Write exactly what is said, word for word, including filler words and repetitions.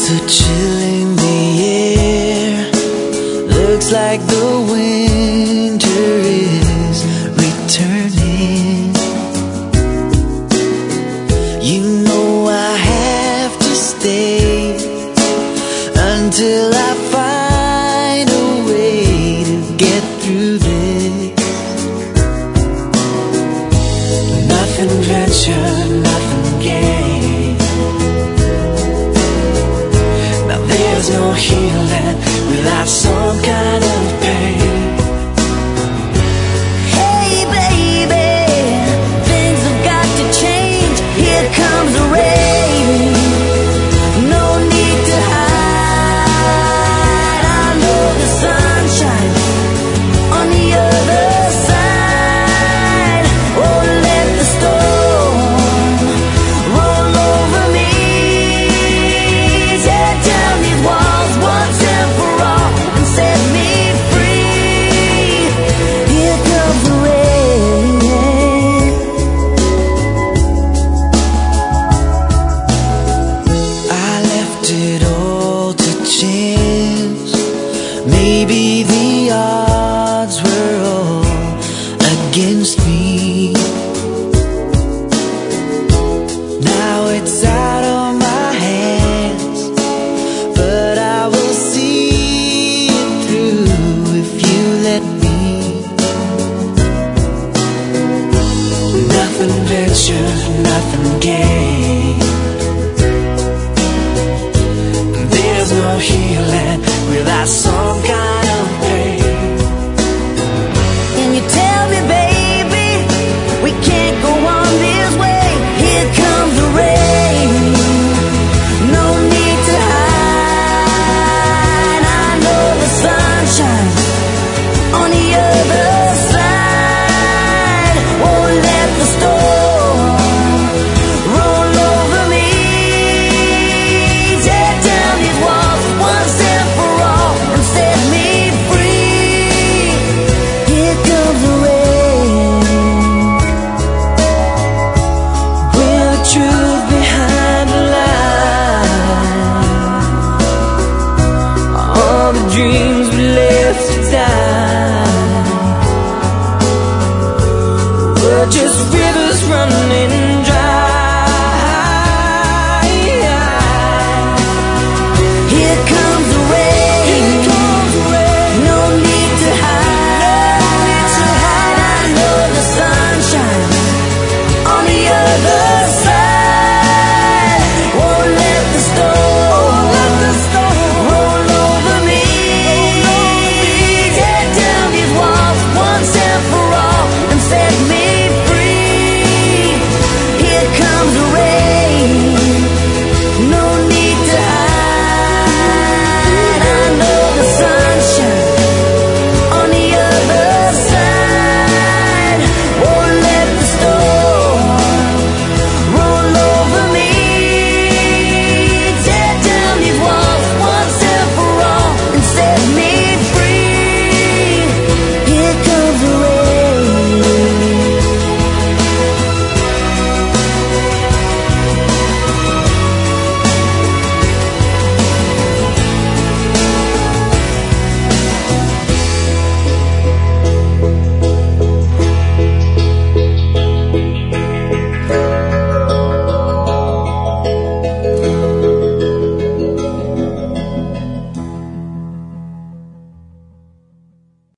so chill in the air. Looks like the winter is returning. You know I have to stay until I find a way to get through this. Nothing venture, nothing gain. Now there's no healing without some kind of pain. Hey baby, things have got to change. Here comes the rain. No need to hide. I know the sunshine on the other side. Oh, let the storm roll over me. Tear down these walls once and for all and set me free. Here comes the rain. I left it all to chance. Maybe the odds were all against me. Now it's out of my hands, but I will see it through if you let me. Nothing venture, nothing gain.